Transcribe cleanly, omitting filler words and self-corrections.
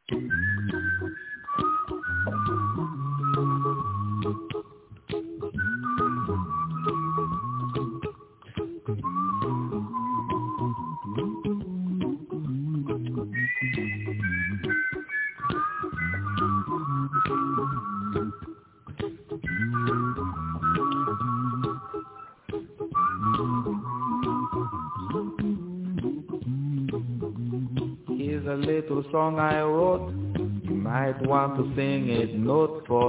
Here's a little song I wrote. You might want to sing it note for